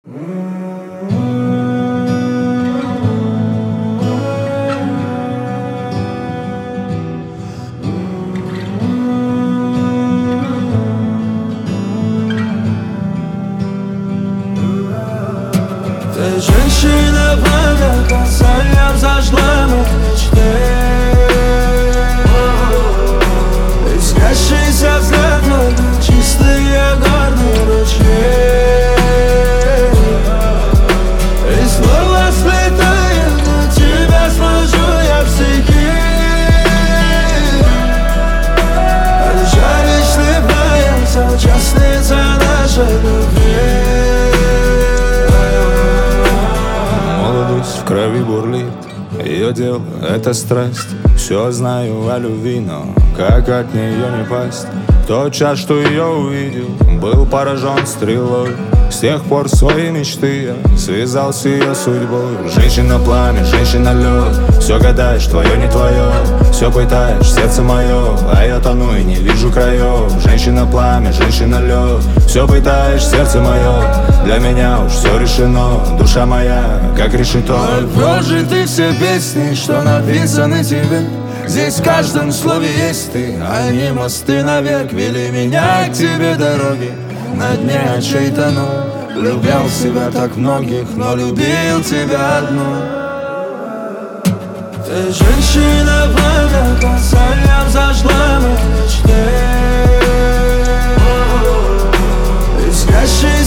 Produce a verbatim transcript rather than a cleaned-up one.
Ты женщина, пламя, касанием зажгла мои мечты. Искрящийся взгляд твой, чистые горные ручьи. И снова сплетая на тебя сложу я стихи. Жаль, слепая, соучастница нашей любви. В крови бурлит, ее дело — это страсть. Все знаю о любви, но как от нее не пасть? Тот час, что ее увидел, был поражен стрелой. С тех пор свои мечты я связал с ее судьбой. Женщина пламя, женщина лед, все гадаешь, твое не твое. Все пытаешь, сердце мое, а я тону и не вижу краев. Женщина пламя, женщина лед, все пытаешь, сердце мое. Для меня уж все решено, душа моя, как решето. Прожиты все песни, что написаны тебе. Здесь в каждом слове есть ты, а не мосты навек вели меня к тебе дороги. На дне очей тону, любил себя так многих, но любил тебя одну. Ты женщина, пламя, касанием зажгла мои мечты. Искрящий